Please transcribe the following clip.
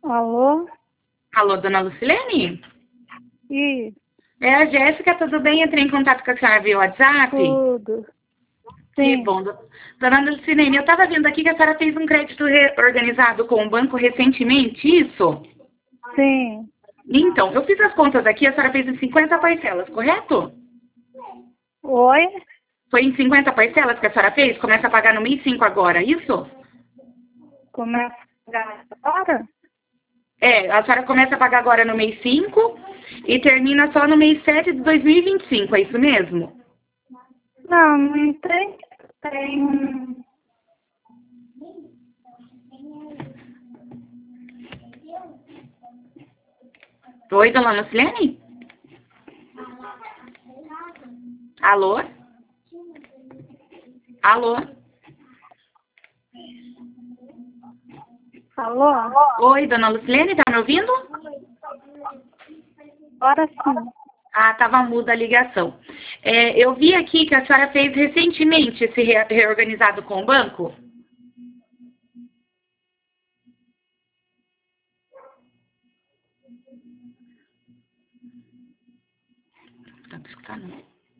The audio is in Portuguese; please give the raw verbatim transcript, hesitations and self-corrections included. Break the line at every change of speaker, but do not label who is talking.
Alô?
Alô, dona Lucilene?
Ih,
É a Jéssica, tudo bem? Entrei em contato com a senhora via WhatsApp.
tudo.
Que
Sim,
bom. do- Dona Lucilene, eu estava vendo aqui que a senhora fez um crédito reorganizado com o banco recentemente, isso?
sim.
Então, eu fiz as contas aqui, a senhora fez em cinquenta parcelas, correto?
Oi?
Foi em cinquenta parcelas que a senhora fez? Começa a pagar no mês cinco agora, isso?
Começa a pagar agora?
É, a senhora começa a pagar agora no mês cinco e termina só no mês sete de dois mil e vinte e cinco, é isso mesmo?
Não, não tem. Tem.
Oi, dona Lucilene? Alô? Alô?
Alô?
Oi, dona Lucilene, tá me ouvindo?
Agora sim.
Ah, tava muda a ligação. É, eu vi aqui que a senhora fez recentemente esse re- reorganizado com o banco. Tá me escutando?